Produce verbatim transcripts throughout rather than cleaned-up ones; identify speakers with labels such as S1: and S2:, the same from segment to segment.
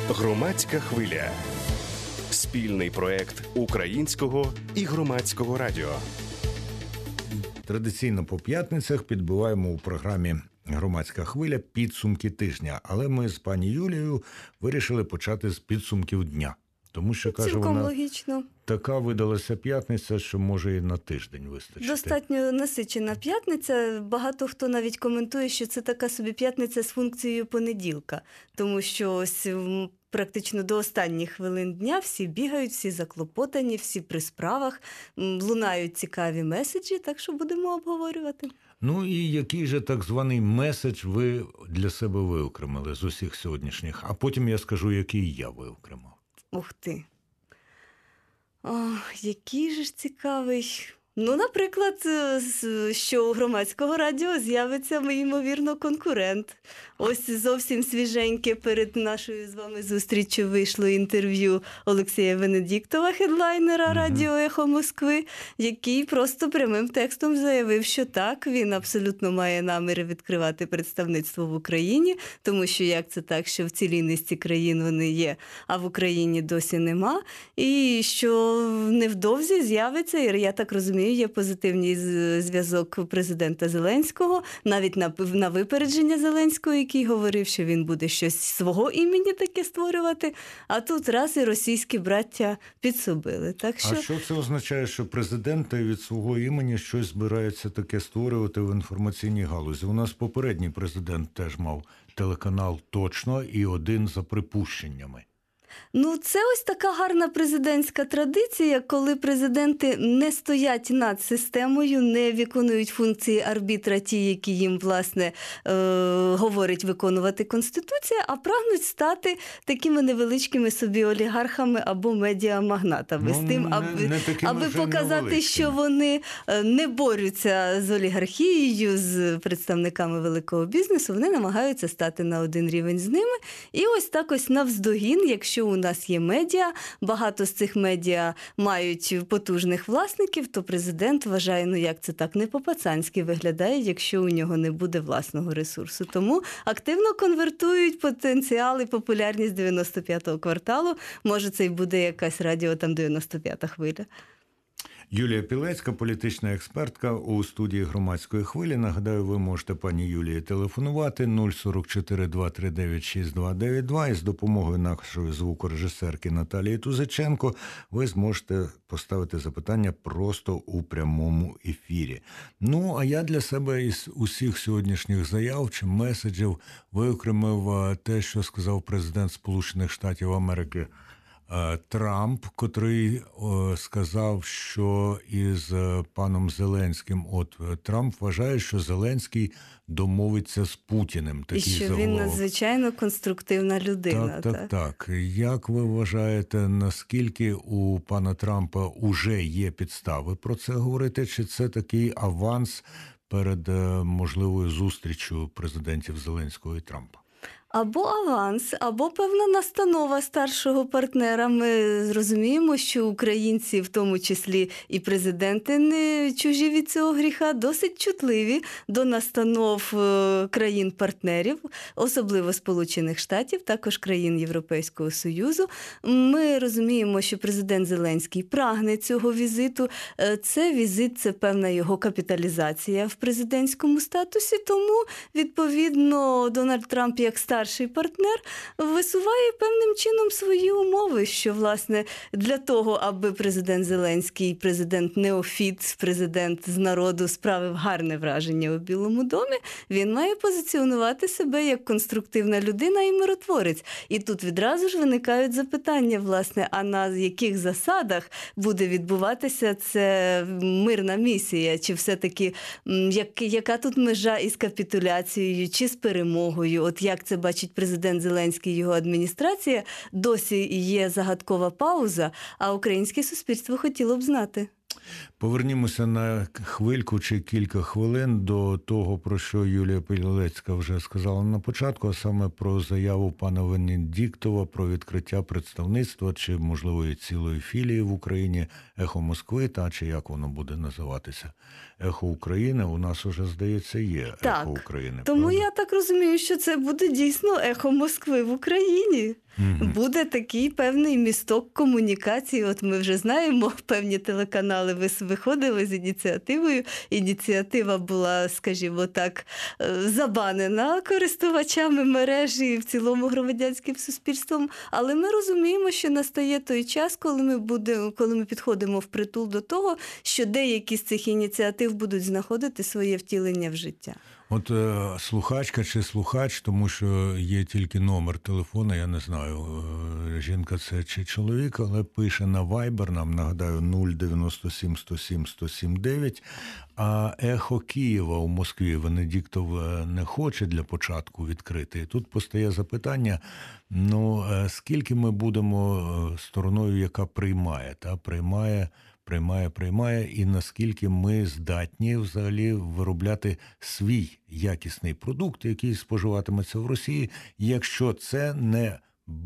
S1: Громадська хвиля. Спільний проект українського і громадського радіо.
S2: Традиційно по п'ятницях підбиваємо у програмі «Громадська хвиля» підсумки тижня. Але ми з пані Юлією вирішили почати з підсумків дня. Тому що, каже
S3: Цілком
S2: вона,
S3: логічно.
S2: Така видалася п'ятниця, що може і на тиждень вистачити.
S3: Достатньо насичена п'ятниця. Багато хто навіть коментує, що це така собі п'ятниця з функцією понеділка. Тому що ось практично до останніх хвилин дня всі бігають, всі заклопотані, всі при справах, лунають цікаві меседжі, так що будемо обговорювати.
S2: Ну і який же так званий меседж ви для себе виокремили з усіх сьогоднішніх? А потім я скажу, який я виокремив.
S3: Ух ти. О, який же ж цікавий. Ну, наприклад, що у Громадського радіо з'явиться, ймовірно, конкурент. Ось зовсім свіженьке перед нашою з вами зустріччю вийшло інтерв'ю Олексія Венедіктова, хедлайнера mm-hmm. Радіо Ехо Москви, який просто прямим текстом заявив, що так, він абсолютно має наміри відкривати представництво в Україні, тому що як це так, що в цілій низці країн вони є, а в Україні досі нема, і що невдовзі з'явиться, і я так розумію, є позитивний зв'язок президента Зеленського, навіть на, на випередження Зеленського, який говорив, що він буде щось свого імені таке створювати, а тут раз і російські браття підсобили. Так що...
S2: А що це означає, що президент від свого імені щось збирається таке створювати в інформаційній галузі? У нас попередній президент теж мав телеканал «Точно» і один за припущеннями.
S3: Ну, це ось така гарна президентська традиція, коли президенти не стоять над системою, не виконують функції арбітра, ті, які їм, власне, е- говорить виконувати Конституція, а прагнуть стати такими невеличкими собі олігархами або медіамагнатами.
S2: Ну,
S3: з тим, аби,
S2: не, не
S3: аби показати, що вони не борються з олігархією, з представниками великого бізнесу, вони намагаються стати на один рівень з ними. І ось так ось навздогін, якщо у нас є медіа, багато з цих медіа мають потужних власників, то президент вважає, ну як це так, не по-пацанськи виглядає, якщо у нього не буде власного ресурсу. Тому активно конвертують потенціал і популярність дев'яносто п'ятого кварталу. Може, це й буде якась радіо, там дев'яносто п'ята хвиля.
S2: Юлія Пілецька, політична експертка у студії Громадської хвилі. Нагадаю, ви можете пані Юлії телефонувати нуль сорок чотири два три дев'ять шість два дев'ять два і з допомогою нашої звукорежисерки Наталії Тузиченко ви зможете поставити запитання просто у прямому ефірі. Ну, а я для себе із усіх сьогоднішніх заяв чи меседжів виокремив те, що сказав президент Сполучених Штатів Америки Трамп, котрий о, сказав, що із паном Зеленським, от Трамп вважає, що Зеленський домовиться з Путіним.
S3: І що заголовок. Він надзвичайно конструктивна людина.
S2: Так, так, так, так. Як ви вважаєте, наскільки у пана Трампа уже є підстави про це говорити, чи це такий аванс перед можливою зустрічю президентів Зеленського і Трампа?
S3: Або аванс, або певна настанова старшого партнера. Ми зрозуміємо, що українці, в тому числі і президенти, не чужі від цього гріха, досить чутливі до настанов країн-партнерів, особливо Сполучених Штатів, також країн Європейського Союзу. Ми розуміємо, що президент Зеленський прагне цього візиту. Це візит, це певна його капіталізація в президентському статусі, тому, відповідно, Дональд Трамп, як старший Старший партнер висуває певним чином свої умови, що, власне, для того, аби президент Зеленський, президент неофіт, президент з народу справив гарне враження у Білому домі, він має позиціонувати себе як конструктивна людина і миротворець. І тут відразу ж виникають запитання, власне, а на яких засадах буде відбуватися це мирна місія? Чи все-таки, як, яка тут межа із капітуляцією, чи з перемогою? От як це бачить президент Зеленський і його адміністрація, досі є загадкова пауза, а українське суспільство хотіло б знати.
S2: Повернімося на хвильку чи кілька хвилин до того, про що Юлія Пілецька вже сказала на початку, а саме про заяву пана Венедіктова про відкриття представництва чи, можливо, і цілої філії в Україні «Ехо Москви», та чи як воно буде називатися. Ехо України. У нас уже, здається, є
S3: так,
S2: Ехо України.
S3: Тому
S2: правда?
S3: я так розумію, що це буде дійсно Ехо Москви в Україні.
S2: Угу.
S3: Буде такий певний місток комунікації. От ми вже знаємо, певні телеканали виходили з ініціативою. Ініціатива була, скажімо так, забанена користувачами мережі і в цілому громадянським суспільством. Але ми розуміємо, що настає той час, коли ми, будемо, коли ми підходимо впритул до того, що деякі з цих ініціатив будуть знаходити своє втілення в життя.
S2: От е, слухачка чи слухач, тому що є тільки номер телефона, я не знаю, е, жінка це чи чоловік, але пише на Viber, нам нагадаю, нуль дев'яносто сім сто сім сто сім дев'ять, а Ехо Києва у Москві Венедіктов не хоче для початку відкрити. І тут постає запитання, ну, е, скільки ми будемо стороною, яка приймає, та приймає приймає, приймає, і наскільки ми здатні взагалі виробляти свій якісний продукт, який споживатиметься в Росії, якщо це не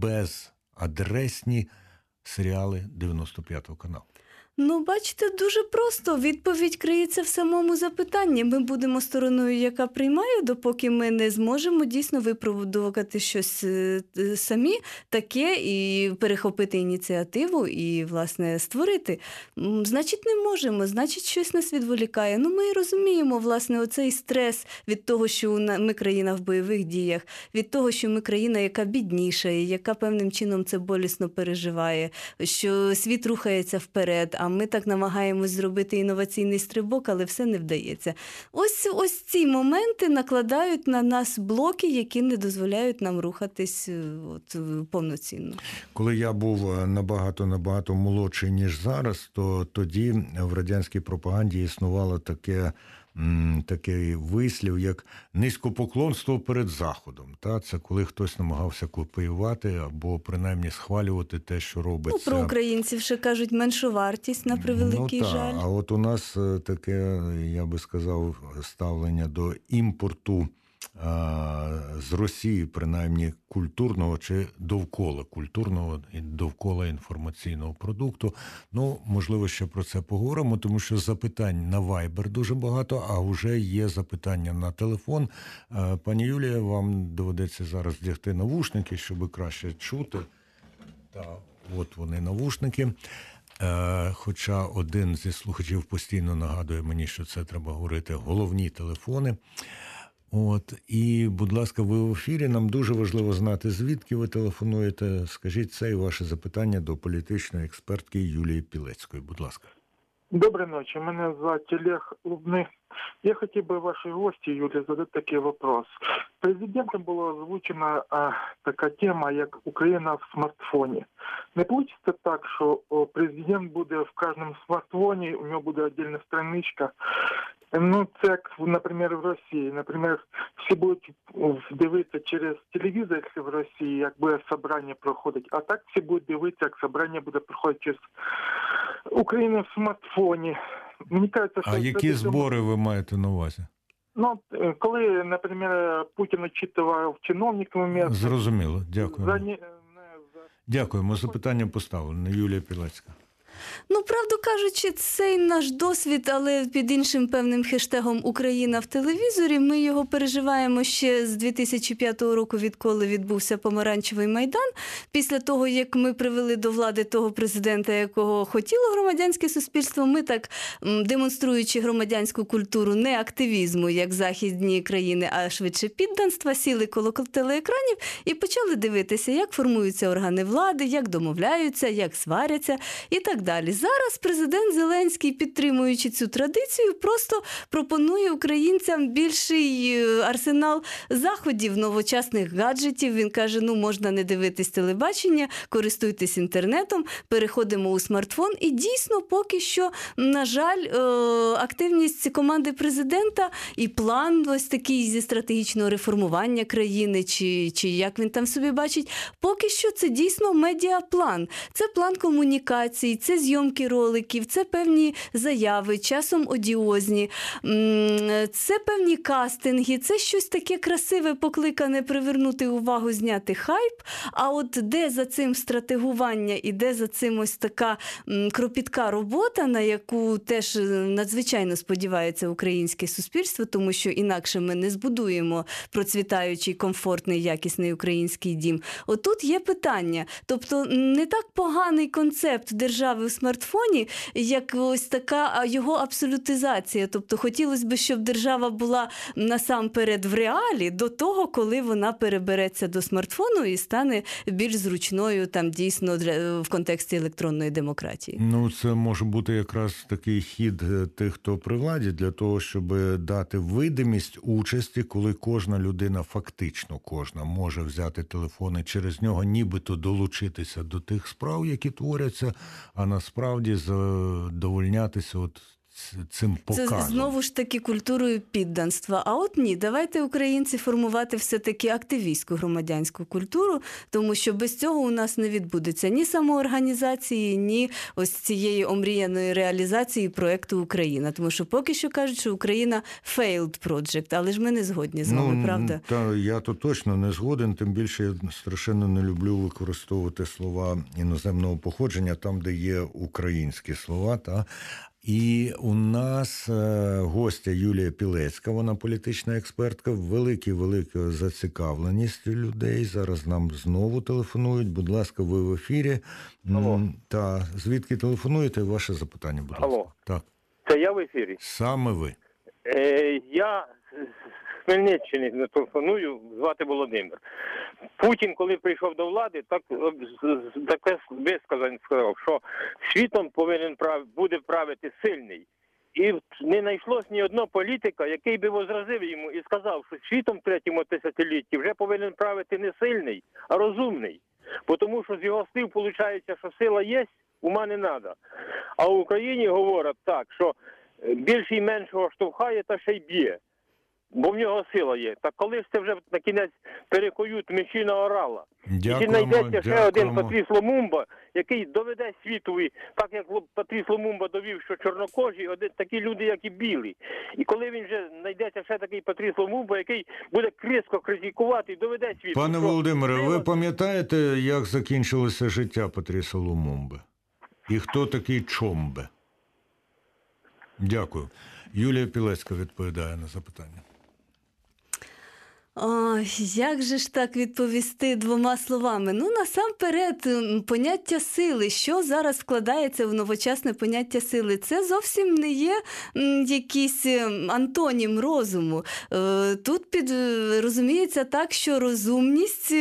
S2: безадресні серіали дев'яносто п'ятого каналу.
S3: Ну, бачите, дуже просто. Відповідь криється в самому запитанні. Ми будемо стороною, яка приймає, допоки ми не зможемо дійсно виправдувати щось самі таке і перехопити ініціативу і, власне, створити. Значить, не можемо, значить, щось нас відволікає. Ну, ми розуміємо, власне, оцей стрес від того, що ми країна в бойових діях, від того, що ми країна, яка бідніша, і яка певним чином це болісно переживає, що світ рухається вперед, а ми так намагаємось зробити інноваційний стрибок, але все не вдається. Ось, ось ці моменти накладають на нас блоки, які не дозволяють нам рухатись от, повноцінно.
S2: Коли я був набагато-набагато молодший, ніж зараз, то тоді в радянській пропаганді існувало таке такий вислів, як низькопоклонство перед Заходом. Та? Це коли хтось намагався копіювати або принаймні схвалювати те, що робиться.
S3: Ну, про українців ще кажуть меншовартість, на превеликий
S2: ну, та.
S3: жаль.
S2: А от у нас таке, я би сказав, ставлення до імпорту з Росії, принаймні культурного чи довкола культурного і довкола інформаційного продукту. Ну, можливо, ще про це поговоримо, тому що запитань на Viber дуже багато, а вже є запитання на телефон. Пані Юлія, вам доведеться зараз вдягти навушники, щоб краще чути. Та, от вони навушники. Хоча один зі слухачів постійно нагадує мені, що це треба говорити головні телефони. От, і, будь ласка, ви в ефірі. Нам дуже важливо знати, звідки ви телефонуєте. Скажіть це і ваше запитання до політичної експертки Юлії Пілецької. Будь ласка.
S4: Доброї ночі. Мене звати Олег Лубний. Я хотів би вашій гості, Юлі, задати такий вопрос. Президентом була озвучена а, така тема, як Україна в смартфоні. Не вийде так, що о, президент буде в кожному смартфоні, у нього буде окрема страничка. Ну, це як, наприклад, в Росії. Наприклад, всі будуть дивитися через телевізор, якщо в Росії, як буде собрання проходить. А так всі будуть дивитися, як собрання буде проходити через Україну в смартфоні. Мені кажеться, що
S2: а які це... збори ви маєте на увазі?
S4: Ну, коли, наприклад, Путін очитував чиновників місця...
S2: Зрозуміло, дякую.
S4: За...
S2: Дякуємо. Запитання поставлено. Юлія Пілецька.
S3: Ну, правду кажучи, цей наш досвід, але під іншим певним хештегом «Україна в телевізорі», ми його переживаємо ще з дві тисячі п'ятого року, відколи відбувся Помаранчевий майдан. Після того, як ми привели до влади того президента, якого хотіло громадянське суспільство, ми так, демонструючи громадянську культуру не активізму, як західні країни, а швидше підданства, сіли коло телеекранів і почали дивитися, як формуються органи влади, як домовляються, як сваряться і так далі. Зараз президент Зеленський, підтримуючи цю традицію, просто пропонує українцям більший арсенал заходів, новочасних гаджетів. Він каже, ну, можна не дивитись телебачення, користуйтесь інтернетом, переходимо у смартфон. І дійсно, поки що, на жаль, активність команди президента і план ось такий зі стратегічного реформування країни, чи, чи як він там собі бачить, поки що це дійсно медіаплан. Це план комунікацій, це це зйомки роликів, це певні заяви, часом одіозні, це певні кастинги, це щось таке красиве, покликане привернути увагу, зняти хайп, а от де за цим стратегування і де за цим ось така кропітка робота, на яку теж надзвичайно сподівається українське суспільство, тому що інакше ми не збудуємо процвітаючий, комфортний, якісний український дім. Отут є питання. Тобто не так поганий концепт держави в смартфоні, як ось така його абсолютизація. Тобто хотілося б, щоб держава була насамперед в реалі до того, коли вона перебереться до смартфону і стане більш зручною там дійсно для, в контексті електронної демократії.
S2: Ну, це може бути якраз такий хід тих, хто при владі, для того, щоб дати видимість участі, коли кожна людина, фактично кожна, може взяти телефон і через нього нібито долучитися до тих справ, які творяться, а насправді задовольнятися от цим показом.
S3: Це знову ж таки культурою підданства. А от ні, давайте українці формувати все-таки активістську громадянську культуру, тому що без цього у нас не відбудеться ні самоорганізації, ні ось цієї омріяної реалізації проєкту «Україна». Тому що поки що кажуть, що Україна failed project, але ж ми не згодні з вами,
S2: ну,
S3: правда?
S2: Та, я то точно не згоден, тим більше я страшенно не люблю використовувати слова іноземного походження там, де є українські слова, та і у нас е, гостя Юлія Пілецька, вона політична експертка, велика-велика зацікавленість людей. Зараз нам знову телефонують. Будь ласка, ви в ефірі.
S5: Алло.
S2: Та, звідки телефонуєте? Ваше запитання, будь ласка.
S5: Алло.
S2: Так.
S5: Це я в ефірі?
S2: Саме ви.
S5: Е, я з Хмельниччини телефоную, звати Володимир. Путін, коли прийшов до влади, так таке висказання сказав, що світом повинен прав, буде правити сильний. І не знайшлось ні одного політика, який би возразив йому і сказав, що світом в третьому тисячолітті вже повинен правити не сильний, а розумний. Бо тому що з його слів виходить, що сила є, ума не треба. А в Україні говорять так, що більший меншого штовхає та ще й б'є. Бо в нього сила є. Так коли ж це вже на кінець перекують мечі на орала?
S2: Дякуємо,
S5: і знайдеться ще
S2: дякуємо.
S5: один Патріс Лумумба, який доведе світові, так як Патріс Лумумба довів, що чорнокожі, один, такі люди, як і білі. І коли він вже знайдеться ще такий Патріс Лумумба, який буде кризько критикувати і доведе світу.
S2: Пане
S5: що...
S2: Володимире, ви пам'ятаєте, як закінчилося життя Патріса Лумумби? І хто такий Чомбе? Дякую. Юлія Пілецька відповідає на запитання.
S3: Ой, як же ж так відповісти двома словами? Ну, насамперед, поняття сили. Що зараз вкладається в новочасне поняття сили? Це зовсім не є якийсь антонім розуму. Тут під, розуміється так, що розумність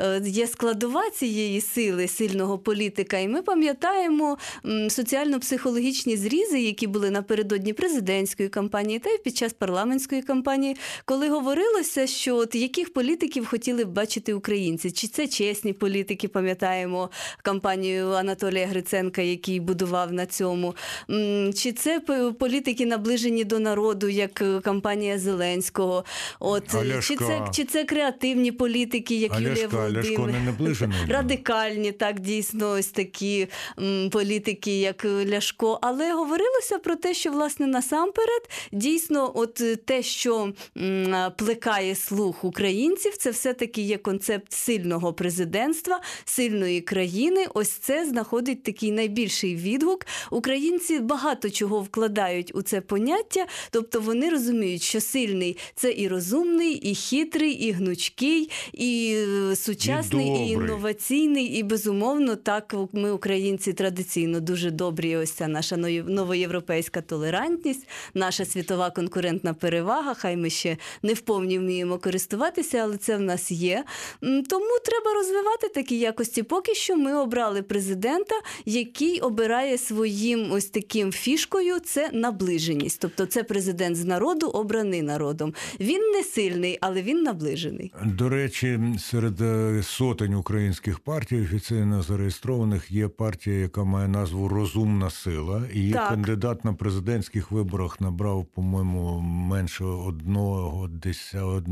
S3: є складова цієї сили, сильного політика. І ми пам'ятаємо соціально-психологічні зрізи, які були напередодні президентської кампанії та й під час парламентської кампанії, коли говорилося, що от яких політиків хотіли б бачити українці? Чи це чесні політики, пам'ятаємо кампанію Анатолія Гриценка, який будував на цьому? Чи це політики наближені до народу, як кампанія Зеленського? От, чи це, чи це креативні політики, як Юлія Володимирівна? Радикальні, так, дійсно, ось такі м, політики, як Ляшко. Але говорилося про те, що, власне, насамперед, дійсно, от те, що м, плекає слух українців, це все-таки є концепт сильного президентства, сильної країни. Ось це знаходить такий найбільший відгук. Українці багато чого вкладають у це поняття, тобто вони розуміють, що сильний – це і розумний, і хитрий, і гнучкий, і сучасний, і, і інноваційний, і, безумовно, так ми, українці, традиційно дуже добрі. Ось ця наша новоєвропейська толерантність, наша світова конкурентна перевага, хай ми ще не вповні вміємо користуватися, але це в нас є. Тому треба розвивати такі якості. Поки що ми обрали президента, який обирає своїм ось таким фішкою – це наближеність. Тобто це президент з народу, обраний народом. Він не сильний, але він наближений.
S2: До речі, серед сотень українських партій офіційно зареєстрованих є партія, яка має назву «Розумна сила». І її
S3: так.
S2: кандидат на президентських виборах набрав, по-моєму, менше одного, десь однієї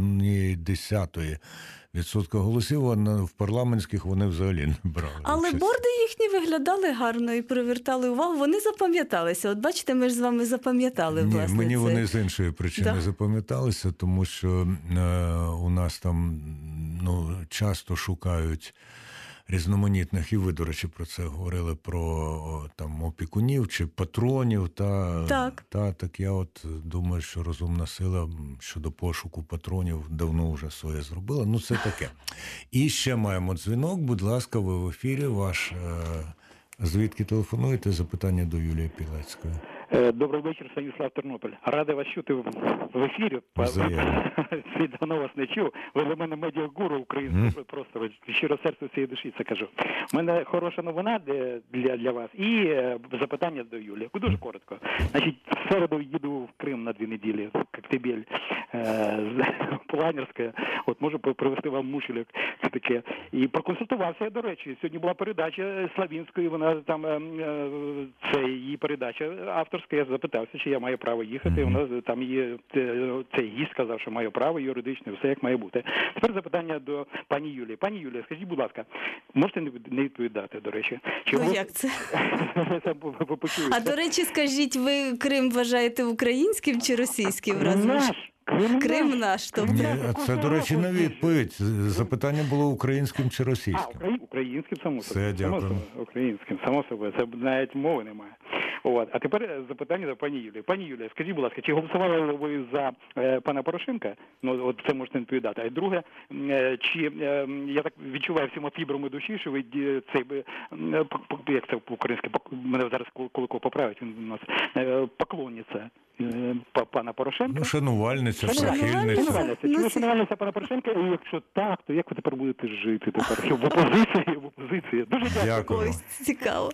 S2: однієї десятої відсотка голосів, а в парламентських вони взагалі не брали.
S3: Але
S2: участь.
S3: борди їхні виглядали гарно і привертали увагу. Вони запам'яталися. От бачите, ми ж з вами запам'ятали,
S2: Ні,
S3: власне,
S2: мені
S3: це.
S2: вони з іншої причини
S3: Да.
S2: запам'яталися, тому що е, у нас там ну, часто шукають різноманітних, і ви, до речі, про це говорили, про о, там опікунів чи патронів. Та,
S3: Так.
S2: Та, так я от думаю, що розумна сила щодо пошуку патронів давно вже своє зробила. Ну, це таке. І ще маємо дзвінок. Будь ласка, ви в ефірі. Ваш, е, звідки телефонуєте? Запитання до Юлії Пілецької.
S6: Добрий вечір, Станіслав Тернопіль. Радий вас чути в ефірі.
S2: Взаємно.
S6: Світ давно вас не чув. Ви для мене медіагуру українського,
S2: Mm.
S6: просто щиро серце всієї душі це кажу. У мене хороша новина для, для вас і запитання до Юлії. Дуже коротко. Значить, в середу їду в Крим на дві неділі, в Коктебель, з Планерська. От можу привезти вам мушелек таке. І проконсультувався, до речі. Сьогодні була передача Славінської, вона там, це її передача авторська. Я запитався, чи я маю право їхати. Mm-hmm. Вона там є, цей гість сказав, що маю право юридичне, все як має бути. Тепер запитання до пані Юлії. Пані Юлія, скажіть, будь ласка, можете не відповідати, до речі?
S3: Чи ну, ви... як це? А, до речі, скажіть, ви Крим вважаєте українським чи російським?
S6: Наш.
S3: Крим, Крим наш. Тобто...
S2: Ні, це, до речі, не відповідь. Запитання було українським чи російським?
S6: А, українським, само собою.
S2: Все, дякую.
S6: Українським, само собою. Це навіть мови немає. От. А тепер запитання до пані Юлії. Пані Юлія, скажіть, будь ласка, чи голосували ви за е, пана Порошенка? Ну, от це можете не відповідати. А друге, е, чи, е, я так відчуваю всіма фібрами душі, що ви цей, е, як це по-українськи, мене зараз Куликов поправить, він у нас, е, поклонниця е, пана Порошенка.
S2: Ну, шанувальниця,
S6: прихильниця.
S2: прихильниця.
S6: Чи ви шанувальниця пана Порошенка? І якщо так, то як ви тепер будете жити тепер? Що в опозиції, в опозиції? Дуже дякую.
S2: Дякую.
S3: Ось, цікаво.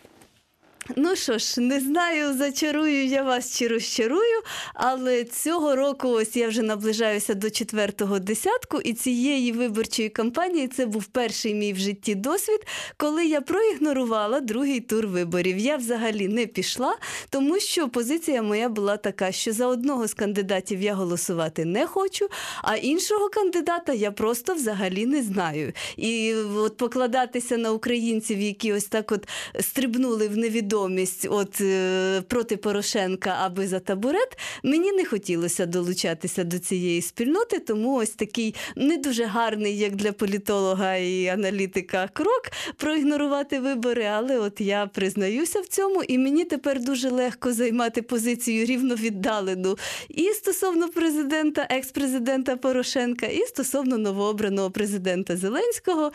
S3: Ну що ж, не знаю, зачарую я вас чи розчарую, але цього року ось я вже наближаюся до четвертого десятку, і цієї виборчої кампанії це був перший мій в житті досвід, коли я проігнорувала другий тур виборів. Я взагалі не пішла, тому що позиція моя була така, що за одного з кандидатів я голосувати не хочу, а іншого кандидата я просто взагалі не знаю. І от покладатися на українців, які ось так от стрибнули в невідомість, От проти Порошенка, аби за табурет, мені не хотілося долучатися до цієї спільноти, тому ось такий не дуже гарний, як для політолога і аналітика, крок проігнорувати вибори, але от я признаюся в цьому, і мені тепер дуже легко займати позицію рівновіддалену і стосовно президента, екс-президента Порошенка, і стосовно новообраного президента Зеленського.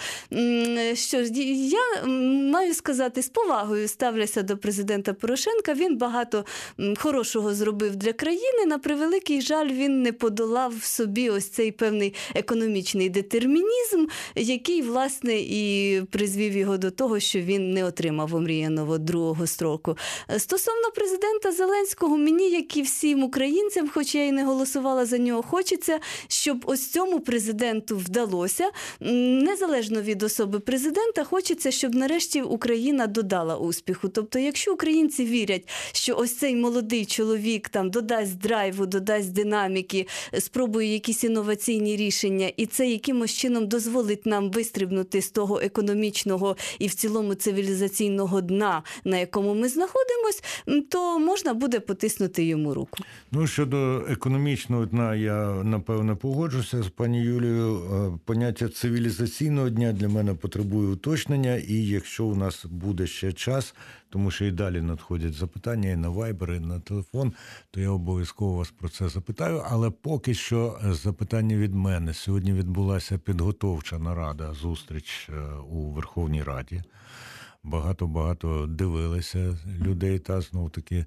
S3: Що ж, я маю сказати, з повагою ставляся до президента Порошенка. Він багато хорошого зробив для країни. На превеликий жаль, він не подолав в собі ось цей певний економічний детермінізм, який, власне, і призвів його до того, що він не отримав омріяного другого строку. Стосовно президента Зеленського, мені, як і всім українцям, хоч я і не голосувала за нього, хочеться, щоб ось цьому президенту вдалося. Незалежно від особи президента, хочеться, щоб нарешті Україна додала успіху. Тобто, якщо українці вірять, що ось цей молодий чоловік там додасть драйву, додасть динаміки, спробує якісь інноваційні рішення, і це якимось чином дозволить нам вистрибнути з того економічного і в цілому цивілізаційного дна, на якому ми знаходимось, то можна буде потиснути йому руку.
S2: Ну, щодо економічного дна, я, напевно, погоджуся з пані Юлією. Поняття цивілізаційного дня для мене потребує уточнення, і якщо у нас буде ще час, тому що і далі надходять запитання і на Viber, і на телефон, то я обов'язково вас про це запитаю. Але поки що запитання від мене. Сьогодні відбулася підготовча нарада, зустріч у Верховній Раді. Багато-багато дивилися людей, та знов-таки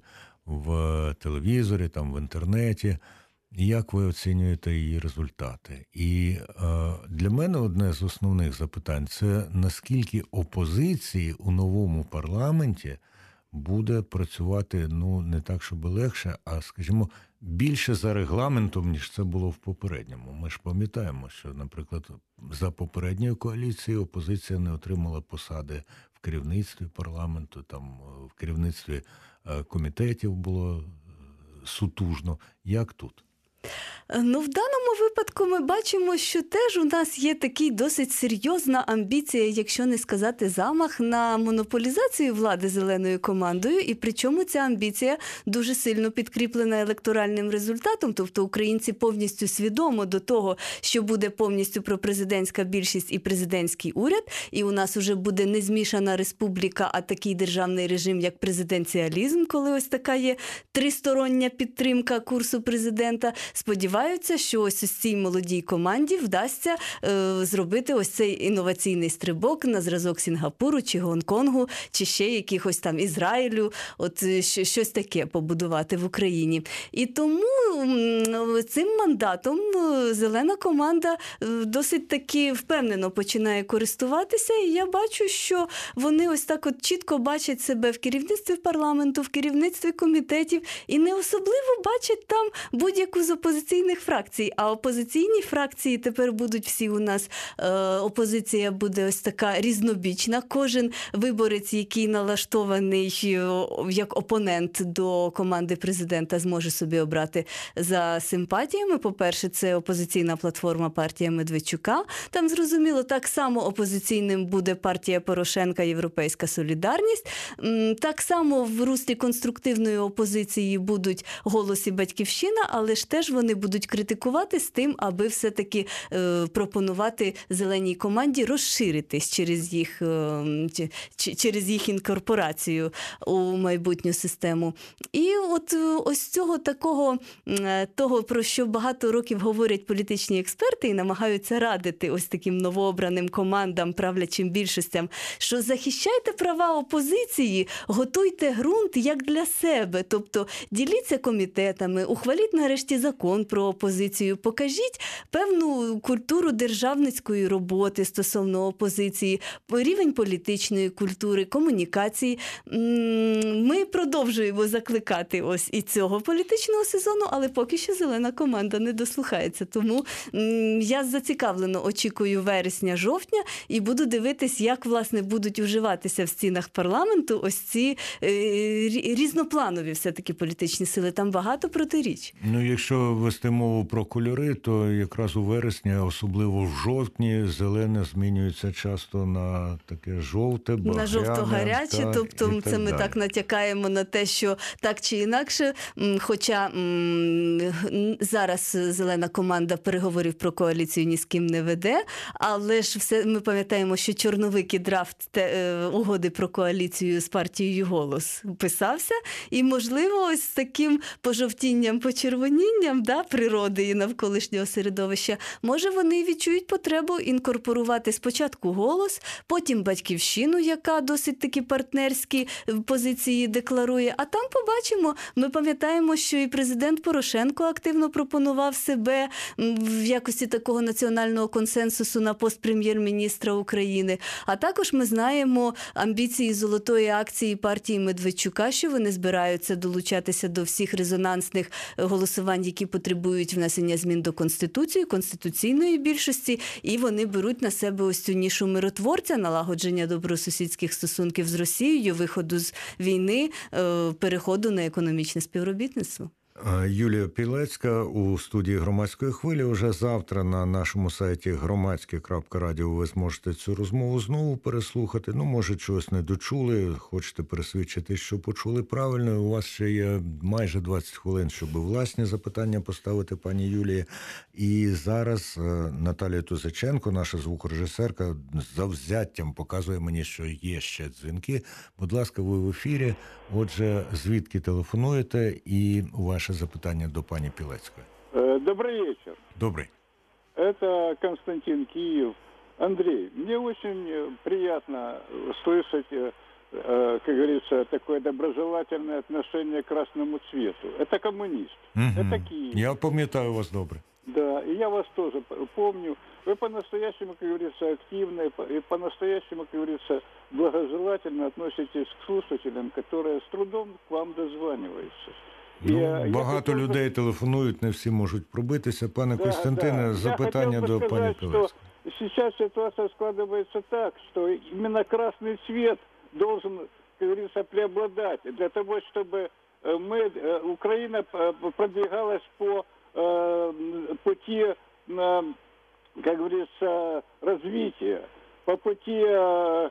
S2: в телевізорі, там в інтернеті. Як ви оцінюєте її результати? І е, для мене одне з основних запитань – це наскільки опозиції у новому парламенті буде працювати, ну, не так, щоб легше, а, скажімо, більше за регламентом, ніж це було в попередньому. Ми ж пам'ятаємо, що, наприклад, за попередньою коаліцією опозиція не отримала посади в керівництві парламенту, там в керівництві комітетів було сутужно. Як тут?
S3: Ну, в даному випадку ми бачимо, що теж у нас є такий досить серйозна амбіція, якщо не сказати замах, на монополізацію влади зеленою командою, і причому ця амбіція дуже сильно підкріплена електоральним результатом, тобто українці повністю свідомо до того, що буде повністю пропрезидентська більшість і президентський уряд, і у нас уже буде не змішана республіка, а такий державний режим, як президенціалізм, коли ось така є тристороння підтримка курсу президента. Сподіваються, що ось ось цій молодій команді вдасться е, зробити ось цей інноваційний стрибок на зразок Сінгапуру чи Гонконгу, чи ще якихось там Ізраїлю, от щось таке побудувати в Україні. І тому цим мандатом зелена команда досить таки впевнено починає користуватися, і я бачу, що вони ось так от чітко бачать себе в керівництві парламенту, в керівництві комітетів, і не особливо бачать там будь-яку з опозиційних фракцій. А опозиційні фракції тепер будуть всі у нас, е, опозиція буде ось така різнобічна. Кожен виборець, який налаштований як опонент до команди президента, зможе собі обрати за симпатіями. По-перше, це опозиційна платформа партія Медведчука. Там, зрозуміло, так само опозиційним буде партія Порошенка, Європейська солідарність. Так само в руслі конструктивної опозиції будуть «Голос» і «Батьківщина», але ж теж вони будуть критикувати з тим, аби все-таки е, пропонувати зеленій команді розширитись через їх, е, через їх інкорпорацію у майбутню систему. І от ось цього такого, того, про що багато років говорять політичні експерти і намагаються радити ось таким новообраним командам, правлячим більшостям, що захищайте права опозиції, готуйте ґрунт як для себе, тобто діліться комітетами, ухваліть нарешті закон про опозицію, покажіть певну культуру державницької роботи стосовно опозиції, рівень політичної культури, комунікації. Ми продовжуємо закликати ось і цього політичного сезону, але поки що зелена команда не дослухається. Тому я зацікавлено очікую вересня-жовтня і буду дивитись, як, власне, будуть уживатися в стінах парламенту ось ці е, різнопланові все-таки політичні сили. Там багато протиріч.
S2: Ну, якщо вести мову про кольори, то якраз у вересні, особливо в жовтні, зелене змінюється часто на таке жовте, багряне.
S3: На жовто-гаряче,
S2: так,
S3: тобто це
S2: так
S3: ми
S2: далі.
S3: так натякаємо на те, що так чи інакше, хоча м, зараз зелена команда переговорів про коаліцію ні з ким не веде, але ж все ми пам'ятаємо, що чорновик і драфт те, е, угоди про коаліцію з партією «Голос» писався, і, можливо, ось з таким пожовтінням, почервонінням, да, природи і навколишнього середовища, може вони відчують потребу інкорпорувати спочатку «Голос», потім «Батьківщину», яка досить таки партнерські позиції декларує, а там побачимо, ми пам'ятаємо, що і президент Порошенко активно пропонував себе в якості такого національного консенсусу на пост прем'єр-міністра України. А також ми знаємо амбіції золотої акції партії Медведчука, що вони збираються долучатися до всіх резонансних голосувань, які потребують внесення змін до Конституції, конституційної більшості, і вони беруть на себе ось цю нішу миротворця, налагодження добросусідських стосунків з Росією, виходу з війни, переходу на економічне співробітництво.
S2: Юлія Пілецька у студії «Громадської хвилі». Уже завтра на нашому сайті громадське крапка радіо ви зможете цю розмову знову переслухати. Ну, може, чогось не дочули, хочете пересвідчити, що почули правильно. У вас ще є майже двадцять хвилин, щоб власні запитання поставити пані Юлії. І зараз Наталія Тузаченко, наша звукорежисерка, з завзяттям показує мені, що є ще дзвінки. Будь ласка, ви в ефірі. Отже, звідки телефонуєте і ваше запитання до пані Пілецької.
S7: Добрый вечер.
S2: Добрый.
S7: Это Константин, Киев. Андрей, мне очень приятно слышать, как говорится, такое доброжелательное отношение к красному цвету. Это коммунист.
S2: Угу.
S7: Это Киев.
S2: Я пам'ятаю вас добре.
S7: Да, и я вас тоже помню. Вы по-настоящему, как говорится, активно и по-настоящему, как говорится, благожелательно относитесь к слушателям, которые с трудом к вам дозваниваются.
S2: Ну,
S7: я,
S2: багато
S7: я
S2: людей би... телефонують, не всі можуть пробитися. Пане
S7: да,
S2: Костянтине,
S7: да.
S2: запитання до
S7: сказать,
S2: пані Пілецької.
S7: Сейчас ситуация складывается так, что именно красный цвет должен, как говорится, преобладать для того, чтобы мы, Украина продвигалась по пути как говорится, развития, по пути э,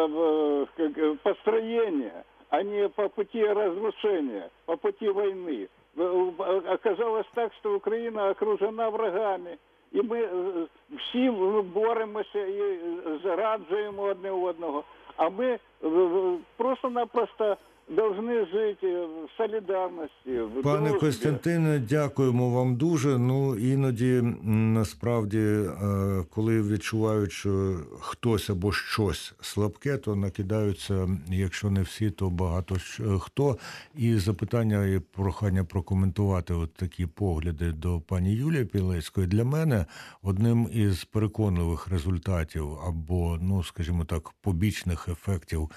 S7: э, построения, а не по пути разрушения, по пути войны. Оказалось так, что Украина окружена врагами, і ми всі боремося і зраджуємо одне одного, а ми просто-напросто повинні жити в солідарності. В
S2: Пане
S7: дружбі.
S2: Костянтине, дякуємо вам дуже. Ну, іноді, насправді, коли відчувають, що хтось або щось слабке, то накидаються, якщо не всі, то багато хто. І запитання і прохання прокоментувати от такі погляди до пані Юлії Пілецької. Для мене одним із переконливих результатів або, ну, скажімо так, побічних ефектів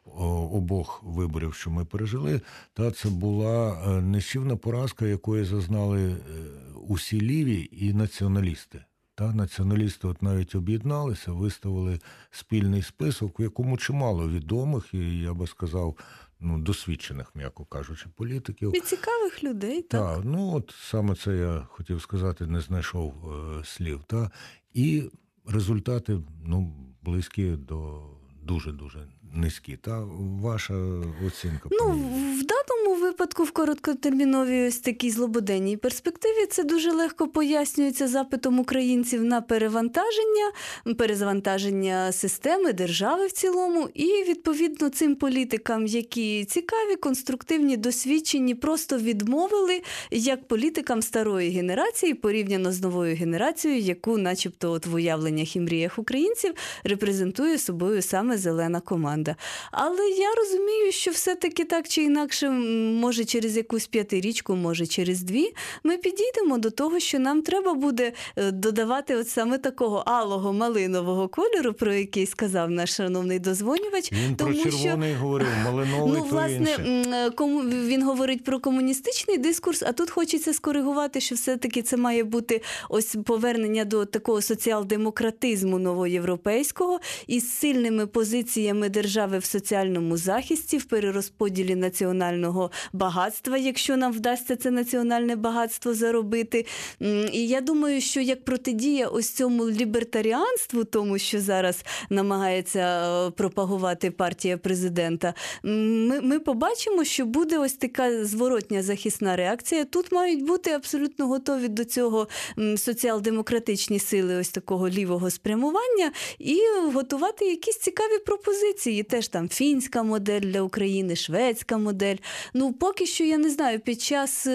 S2: обох виборів, що ми пережили, та це була нищівна поразка, якої зазнали усі ліві і націоналісти. Та націоналісти от навіть об'єдналися, виставили спільний список, в якому чимало відомих і, я би сказав, ну, досвідчених, м'яко кажучи, політиків.
S3: І цікавих людей, так.
S2: Так, ну от саме це я хотів сказати, не знайшов е, слів. Та? І результати, ну, близькі до дуже-дуже низькі. Та ваша оцінка?
S3: Ну,
S2: пані?
S3: в даному випадку, в короткотерміновій ось такій злободенній перспективі, це дуже легко пояснюється запитом українців на перевантаження, перезавантаження системи, держави в цілому, і, відповідно, цим політикам, які цікаві, конструктивні, досвідчені, просто відмовили, як політикам старої генерації, порівняно з новою генерацією, яку, начебто, от в уявленнях і мріях українців, репрезентує собою саме зелена команда. Але я розумію, що все-таки так чи інакше, може через якусь п'ятирічку, може через дві, ми підійдемо до того, що нам треба буде додавати от саме такого алого малинового кольору, про який сказав наш шановний дозвонювач.
S2: Він
S3: тому,
S2: про червоний
S3: що,
S2: говорив, малиновий,
S3: ну,
S2: то
S3: власне,
S2: інше.
S3: Кому, він говорить про комуністичний дискурс, а тут хочеться скоригувати, що все-таки це має бути ось повернення до такого соціал-демократизму новоєвропейського із сильними позиціями держави в соціальному захисті, в перерозподілі національного багатства, якщо нам вдасться це національне багатство заробити. І я думаю, що як протидія ось цьому лібертаріанству, тому, що зараз намагається пропагувати партія президента, ми, ми побачимо, що буде ось така зворотня захисна реакція. Тут мають бути абсолютно готові до цього соціал-демократичні сили ось такого лівого спрямування і готувати якісь цікаві пропозиції. Теж там фінська модель для України, шведська модель. Ну, поки що, я не знаю, під час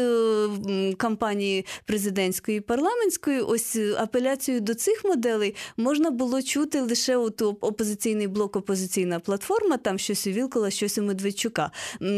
S3: кампанії президентської і парламентської ось апеляцію до цих моделей можна було чути лише от опозиційний блок, опозиційна платформа, там щось у Вілкула, щось у Медведчука.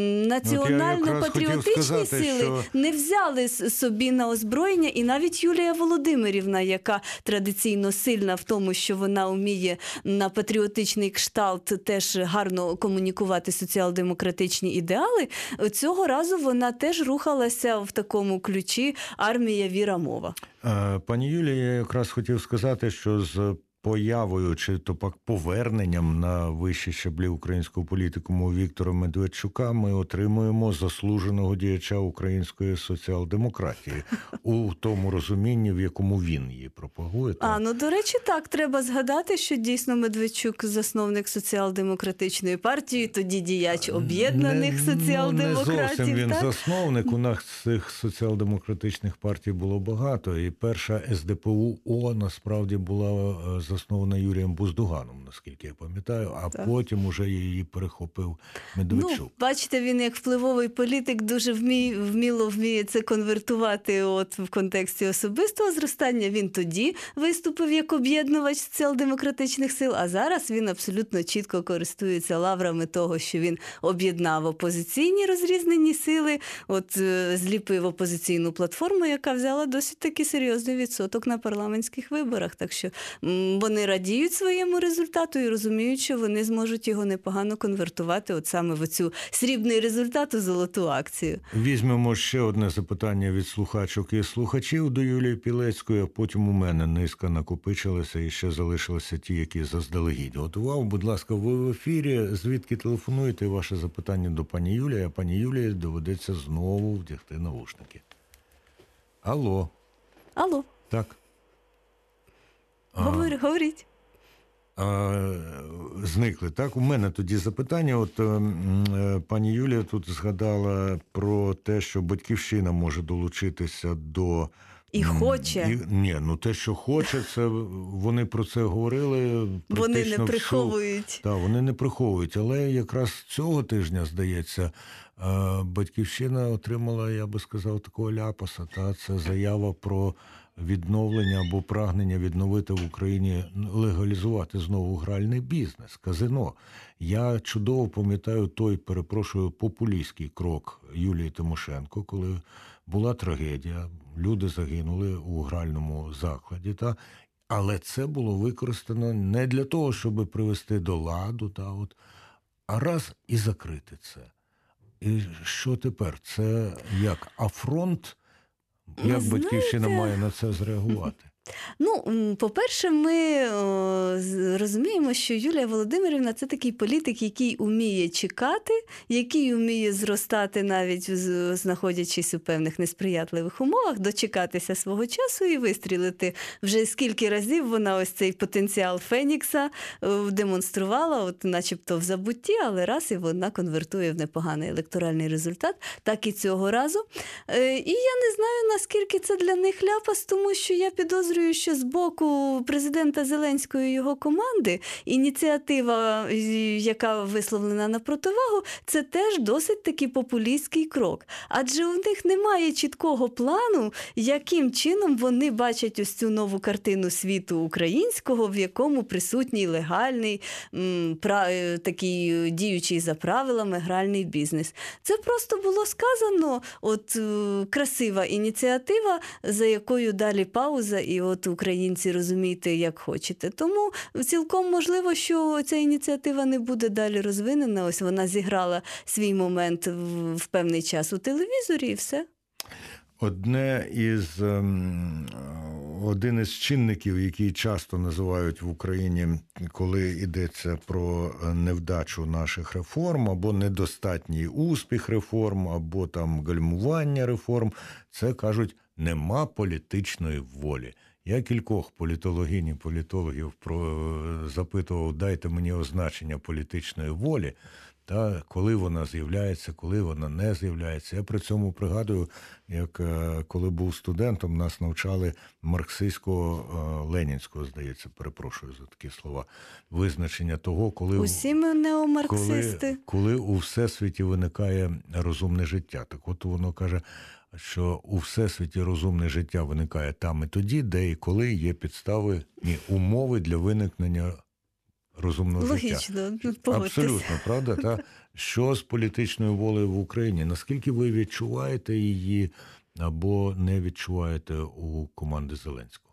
S3: Національно-патріотичні
S2: сказати,
S3: сили
S2: що...
S3: не взяли собі на озброєння, і навіть Юлія Володимирівна, яка традиційно сильна в тому, що вона вміє на патріотичний кшталт теж гарно комунікувати соціал-демократичні ідеали, цього разу вона теж рухалася в такому ключі «Армія, віра, мова».
S2: Пані Юлія, я якраз хотів сказати, що з появою чи то пак поверненням на вищі щаблі українського політикуму Віктора Медведчука ми отримуємо заслуженого діяча української соціал-демократії у тому розумінні, в якому він її пропагує.
S3: А, ну, до речі, так, треба згадати, що дійсно Медведчук засновник соціал-демократичної партії, тоді діяч об'єднаних
S2: не,
S3: соціал-демократів.
S2: Ну, не зовсім він
S3: так?
S2: засновник. У нас цих соціал-демократичних партій було багато. І перша ес де пе у насправді була заснована Юрієм Буздуганом, наскільки я пам'ятаю, а так. Потім уже її перехопив Медведчук.
S3: Ну, бачите, він як впливовий політик дуже вмій, вміло вміє це конвертувати от в контексті особистого зростання. Він тоді виступив як об'єднувач соціал-демократичних сил, а зараз він абсолютно чітко користується лаврами того, що він об'єднав опозиційні розрізнені сили, от зліпив опозиційну платформу, яка взяла досить таки серйозний відсоток на парламентських виборах. Так що вони радіють своєму результату і розуміють, що вони зможуть його непогано конвертувати от саме в оцю срібний результат у золоту акцію.
S2: Візьмемо ще одне запитання від слухачок і слухачів до Юлії Пілецької, а потім у мене низка накопичилася і ще залишилися ті, які заздалегідь готував. Будь ласка, ви в ефірі. Звідки телефонуєте? Ваше запитання до пані Юлії, а пані Юлії доведеться знову вдягти навушники. Алло.
S3: Алло.
S2: Так.
S3: Говор, говоріть.
S2: А, зникли. Так, у мене тоді запитання. От е, пані Юлія тут згадала про те, що Батьківщина може долучитися до...
S3: І хоче.
S2: І, ні, ну те, що хоче, це вони про це говорили.
S3: Вони не приховують.
S2: Так, вони не приховують. Але якраз цього тижня, здається, Батьківщина отримала, я би сказав, такого ляпаса. Та? Це заява про відновлення або прагнення відновити в Україні, легалізувати знову гральний бізнес, казино. Я чудово пам'ятаю той, перепрошую, популістський крок Юлії Тимошенко, коли була трагедія, люди загинули у гральному закладі, та? Але це було використано не для того, щоб привести до ладу, та, от, а раз і закрити це. І що тепер? Це як афронт? Як
S3: Ви
S2: Батьківщина
S3: знаєте...
S2: має на це зреагувати?
S3: Ну, по-перше, ми о, розуміємо, що Юлія Володимирівна – це такий політик, який уміє чекати, який уміє зростати навіть знаходячись у певних несприятливих умовах, дочекатися свого часу і вистрілити. Вже скільки разів вона ось цей потенціал Фенікса демонструвала, от начебто в забутті, але раз і вона конвертує в непоганий електоральний результат, так і цього разу. І я не знаю, наскільки це для них ляпас, тому що я підозрюю, що з боку президента Зеленського і його команди ініціатива, яка висловлена на противагу, це теж досить таки популістський крок. Адже у них немає чіткого плану, яким чином вони бачать ось цю нову картину світу українського, в якому присутній легальний, м, пра, такий діючий за правилами гральний бізнес. Це просто було сказано, от красива ініціатива, за якою далі пауза, і от українці розумієте, як хочете. Тому цілком можливо, що ця ініціатива не буде далі розвинена. Ось вона зіграла свій момент в, в певний час у телевізорі і все.
S2: Одне із, один із чинників, які часто називають в Україні, коли йдеться про невдачу наших реформ, або недостатній успіх реформ, або там гальмування реформ, це, кажуть, нема політичної волі. Я кількох політологинь і політологів про... запитував, дайте мені означення політичної волі, та коли вона з'являється, коли вона не з'являється. Я при цьому пригадую, як коли був студентом, нас навчали марксистського, ленінського, здається, перепрошую за такі слова, визначення того, коли...
S3: Усі ми неомарксисти.
S2: Коли, коли у всесвіті виникає розумне життя. Так от воно каже, що у всесвіті розумне життя виникає там і тоді, де і коли є підстави, ні, умови для виникнення розумного
S3: Логічно,
S2: життя.
S3: Логічно,
S2: абсолютно, правда? Та? Що з політичною волею в Україні? Наскільки ви відчуваєте її або не відчуваєте у команди Зеленського?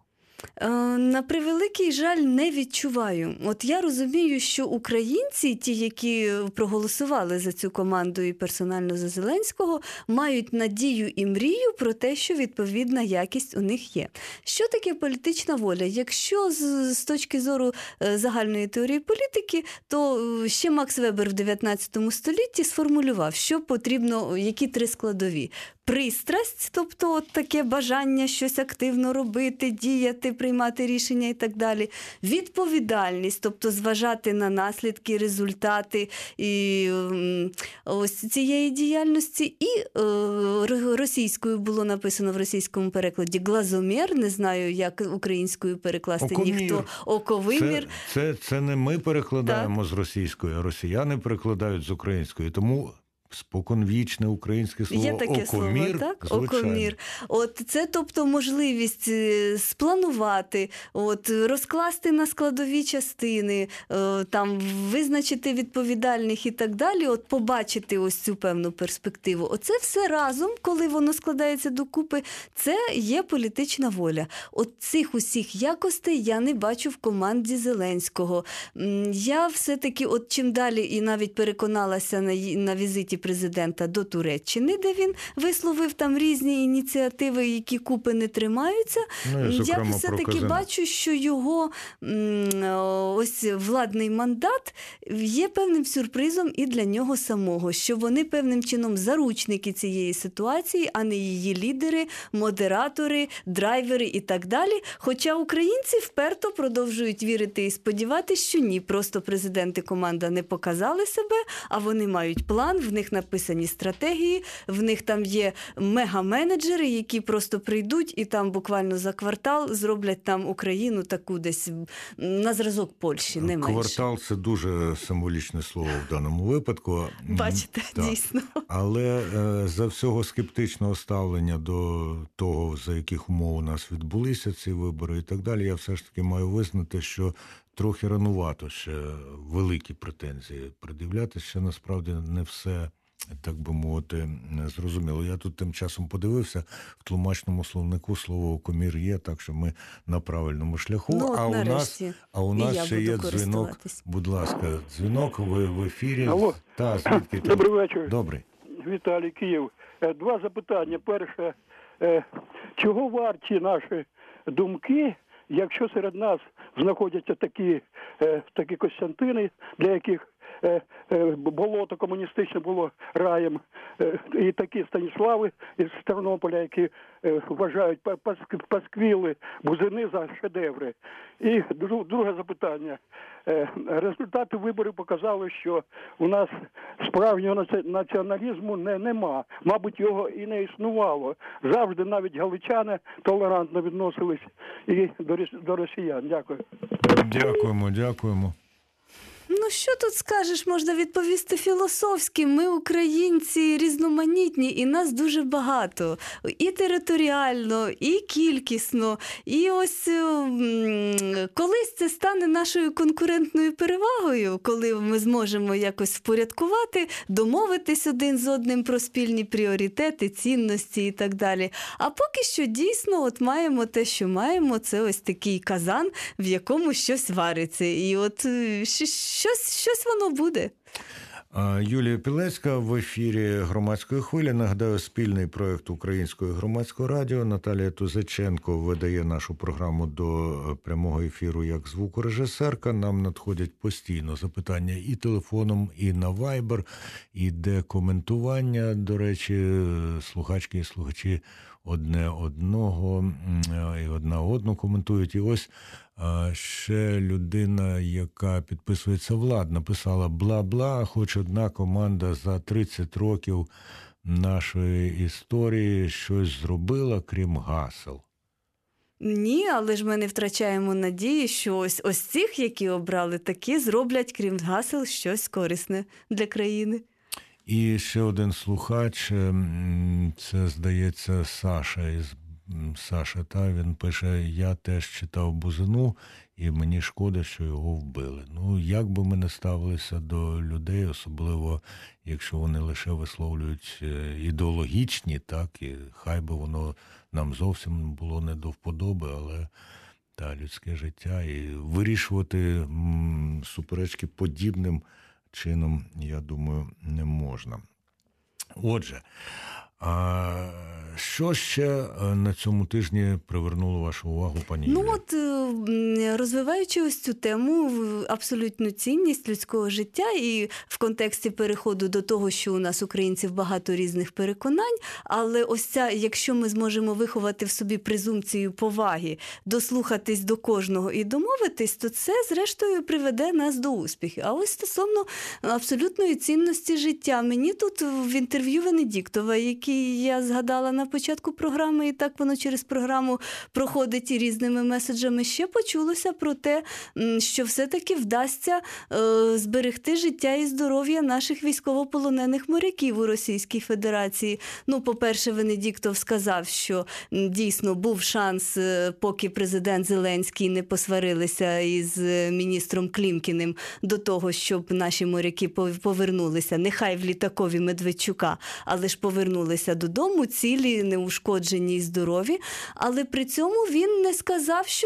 S3: На превеликий жаль, не відчуваю. От я розумію, що українці, ті, які проголосували за цю команду і персонально за Зеленського, мають надію і мрію про те, що відповідна якість у них є. Що таке політична воля? Якщо з, з точки зору загальної теорії політики, то ще Макс Вебер в дев'ятнадцятому столітті сформулював, що потрібно, які три складові. Пристрасть, тобто от таке бажання щось активно робити, діяти, приймати рішення і так далі. Відповідальність, тобто зважати на наслідки, результати і ось цієї діяльності. І е, російською було написано в російському перекладі глазомір, не знаю, як українською перекласти
S2: Окомір.
S3: ніхто. Оковимір.
S2: Це, це, це не ми перекладаємо так. з російської, а росіяни перекладають з української. Тому... Споконвічне українське слово
S3: є таке
S2: окомір,
S3: слово, так?
S2: Звичайно.
S3: Окомір. От це, тобто, можливість спланувати, от розкласти на складові частини, там визначити відповідальних і так далі, от побачити ось цю певну перспективу. Оце все разом, коли воно складається докупи, це є політична воля. От цих усіх якостей я не бачу в команді Зеленського. Я все-таки, от чим далі, і навіть переконалася на, на візиті президента до Туреччини, де він висловив там різні ініціативи, які купи не тримаються.
S2: Ну, і, зокрема,
S3: я все-таки бачу, що його ось владний мандат є певним сюрпризом і для нього самого, що вони певним чином заручники цієї ситуації, а не її лідери, модератори, драйвери і так далі. Хоча українці вперто продовжують вірити і сподіватися, що ні, просто президент і команда не показали себе, а вони мають план, в них написані стратегії, в них там є мега-менеджери, які просто прийдуть і там буквально за квартал зроблять там Україну таку десь на зразок Польщі, не менше.
S2: Квартал – це дуже символічне слово в даному випадку.
S3: Бачите,
S2: так.
S3: Дійсно.
S2: Але е, за всього скептичного ставлення до того, за яких умов у нас відбулися ці вибори і так далі, я все ж таки маю визнати, що трохи ранувато ще великі претензії пред'являти, ще насправді не все, так би мовити, зрозуміло. Я тут тим часом подивився, в тлумачному словнику слово «комір» є, так що ми на правильному шляху.
S3: Ну,
S2: а, у нас, а у нас ще є дзвінок. Будь ласка, дзвінок, ви в ефірі.
S8: Алло.
S2: Та, звідки?
S8: Добрий вечір.
S2: Добрий.
S8: Віталій, Київ. Два запитання. Перше, чого варті наші думки, якщо серед нас знаходяться такі, такі Костянтини, для яких болото комуністичне було раєм, і такі Станіслави із Тернополя, які вважають пасквіли, бузини за шедеври. І друге запитання. Результати виборів показали, що у нас справжнього націоналізму не, нема. Мабуть, його і не існувало. Завжди навіть галичани толерантно відносились і до, до росіян. Дякую.
S2: Дякуємо, дякуємо.
S3: Ну, що тут скажеш, можна відповісти філософськи. Ми, українці, різноманітні, і нас дуже багато. І територіально, і кількісно. І ось колись це стане нашою конкурентною перевагою, коли ми зможемо якось впорядкувати, домовитись один з одним про спільні пріоритети, цінності і так далі. А поки що дійсно от маємо те, що маємо, це ось такий казан, в якому щось вариться. І от Щось, щось воно буде.
S2: Юлія Пілецька в ефірі «Громадської хвилі». Нагадаю, спільний проєкт Українського громадського радіо. Наталія Тузаченко видає нашу програму до прямого ефіру як звукорежисерка. Нам надходять постійно запитання і телефоном, і на Viber, іде коментування. До речі, слухачки і слухачі одне одного і одна одну коментують. І ось ще людина, яка підписується Влад, написала бла-бла, хоч одна команда за тридцять років нашої історії щось зробила, крім гасел.
S3: Ні, але ж ми не втрачаємо надії, що ось, ось цих, які обрали, такі зроблять, крім гасел, щось корисне для країни.
S2: І ще один слухач, це, здається, Саша із Саша, та він пише: я теж читав Бузину, і мені шкода, що його вбили. Ну, як би ми не ставилися до людей, особливо, якщо вони лише висловлюють ідеологічні, так, і хай би воно нам зовсім було не до вподоби, але та, людське життя, і вирішувати м, суперечки подібним чином, я думаю, не можна. Отже, а що ще на цьому тижні привернуло вашу увагу, пані Юлія?
S3: Ну от, розвиваючи ось цю тему, абсолютну цінність людського життя і в контексті переходу до того, що у нас, українців, багато різних переконань, але ось ця, якщо ми зможемо виховати в собі презумпцію поваги, дослухатись до кожного і домовитись, то це, зрештою, приведе нас до успіху. А ось стосовно абсолютної цінності життя, мені тут в інтерв'ю Венедіктова, який я згадала на початку програми, і так воно через програму проходить і різними меседжами, ще почулося про те, що все-таки вдасться е, зберегти життя і здоров'я наших військовополонених моряків у Російській Федерації. Ну, по-перше, Венедіктов сказав, що дійсно був шанс, поки президент Зеленський не посварилися із міністром Клімкіним, до того, щоб наші моряки повернулися, нехай в літакові Медведчука, але ж повернулися додому, цілі, неушкоджені і здорові. Але при цьому він не сказав, що ця можливість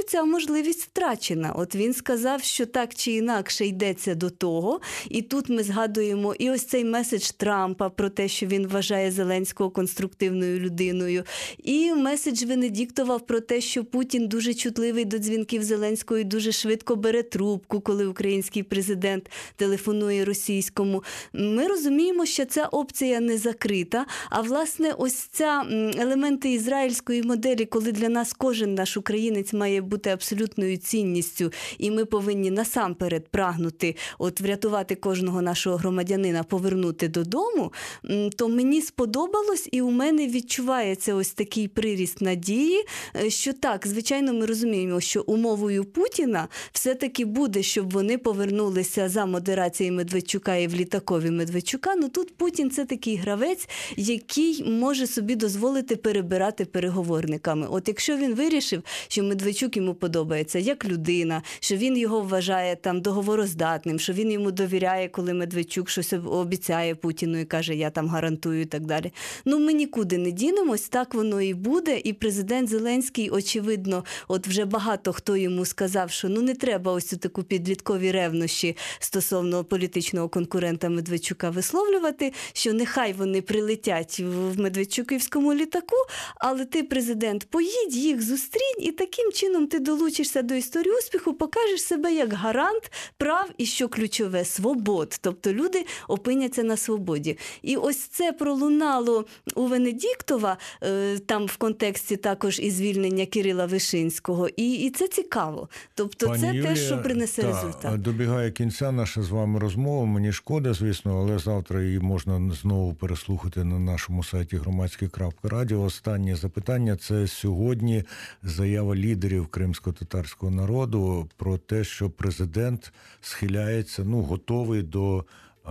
S3: можливість втрачена. От він сказав, що так чи інакше йдеться до того, і тут ми згадуємо і ось цей меседж Трампа про те, що він вважає Зеленського конструктивною людиною, і меседж Венедіктова про те, що Путін дуже чутливий до дзвінків Зеленського і дуже швидко бере трубку, коли український президент телефонує російському. Ми розуміємо, що ця опція не закрита, а власне ось ця елементи ізраїльської моделі, коли для нас кожен наш українець має бути абсолютною цінністю, і ми повинні насамперед прагнути от врятувати кожного нашого громадянина, повернути додому, то мені сподобалось, і у мене відчувається ось такий приріст надії, що так, звичайно, ми розуміємо, що умовою Путіна все-таки буде, щоб вони повернулися за модерації Медведчука і в літакові Медведчука. Ну тут Путін – це такий гравець, який може собі дозволити перебирати переговорниками. От якщо він вирішив, що Медведчук йому подобається як людина, що він його вважає там договороздатним, що він йому довіряє, коли Медведчук щось обіцяє Путіну і каже, я там гарантую і так далі. Ну ми нікуди не дінемось, так воно і буде. І президент Зеленський, очевидно, от вже багато хто йому сказав, що ну не треба ось цю таку підліткові ревнощі стосовно політичного конкурента Медведчука висловлювати, що нехай вони прилетять в Медведчуківському літаку, але ти, президент, поїдь, їх зустрінь, і таким чином ти долучишся до історії успіху, покажеш себе як гарант прав і, що ключове, свобод. Тобто люди опиняться на свободі. І ось це пролунало у Венедіктова, там в контексті також і звільнення Кирила Вишинського, і, і це цікаво. Тобто
S2: Пані
S3: це
S2: Юлія,
S3: те, що принесе
S2: та,
S3: результат.
S2: Добігає кінця наша з вами розмова. Мені шкода, звісно, але завтра її можна знову переслухати на нашому сайті громадське крапка радіо. Останнє запитання – це сьогодні заява лідерів кримсько-татарського народу про те, що президент схиляється, ну, готовий до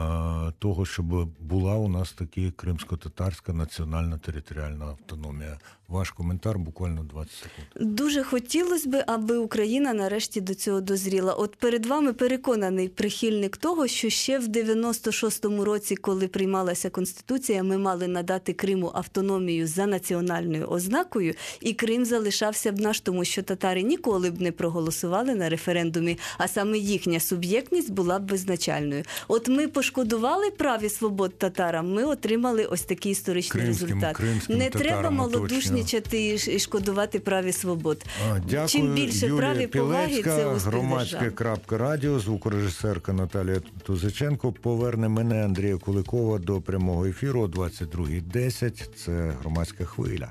S2: того, щоб була у нас таки кримсько-татарська національна територіальна автономія. Ваш коментар, буквально двадцять секунд.
S3: Дуже хотілося б, аби Україна нарешті до цього дозріла. От перед вами переконаний прихильник того, що ще в дев'яносто шостому році, коли приймалася Конституція, ми мали надати Криму автономію за національною ознакою, і Крим залишався б наш, тому що татари ніколи б не проголосували на референдумі, а саме їхня суб'єктність була б визначальною. От ми пошкодували прав і свобод татарам, ми отримали ось такий історичний
S2: кримським,
S3: результат.
S2: кримським
S3: Не треба малодушнічати і шкодувати прав і свобод.
S2: А, дякую.
S3: Чим більше
S2: Юлія
S3: прав і поваги, це успіх
S2: громадське
S3: держави.
S2: крапка радіо, звукорежисерка Наталія Тузиченко поверне мене, Андрія Куликова, до прямого ефіру о двадцять другій десять. Це Громадська хвиля.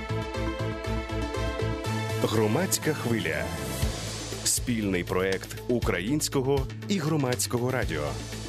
S1: Громадська хвиля. Спільний проект Українського і Громадського радіо.